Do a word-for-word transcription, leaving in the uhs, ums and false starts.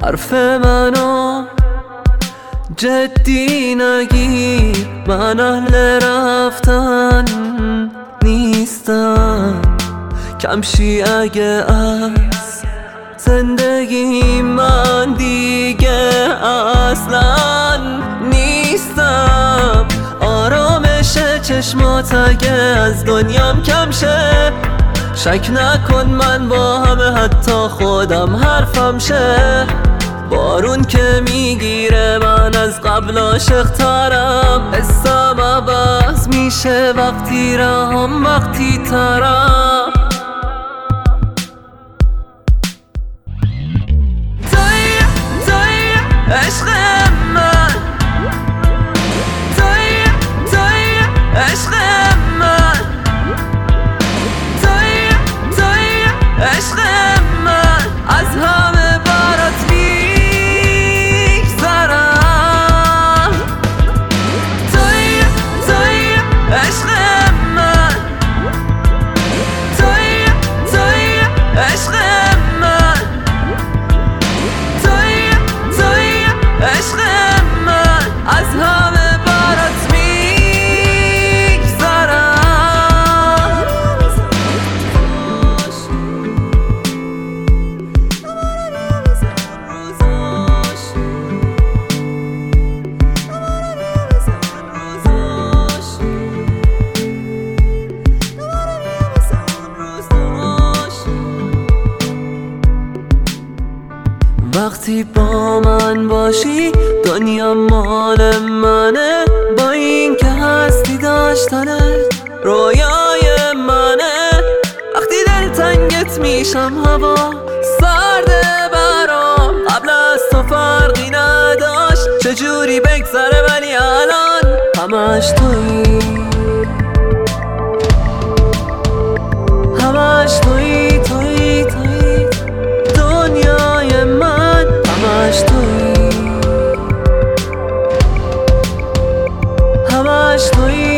حرف منو جدی نگیر، من اهل رفتن نیستم. کمشی اگه از زندگی من دیگه اصلا نیستم. آرامش چشمات اگه از دنیام کم شه، شک نکن من با همه حتی خودم حرفم شه. بارون که میگیره من از قبل عاشق ترم، حسم عوض میشه وقتی رهم وقتی ترم. توی توی عشق من، توی توی عشق من، توی توی عشق من. از همه برات میگذرم. توی توی عشق من، توی توی عشق من، توی توی عشق من. از همه برات میگذرم. وقتی با من باشی دنیا مال منه، با این که هستی داشتنه رویای منه. وقتی دلتنگت میشم هوا سرده برام، قبل از تو فرقی نداشت چجوری بگذره ولی الان همش تویی، همش تویی تویی تویی دنیای من. همش تویی، همش تویی.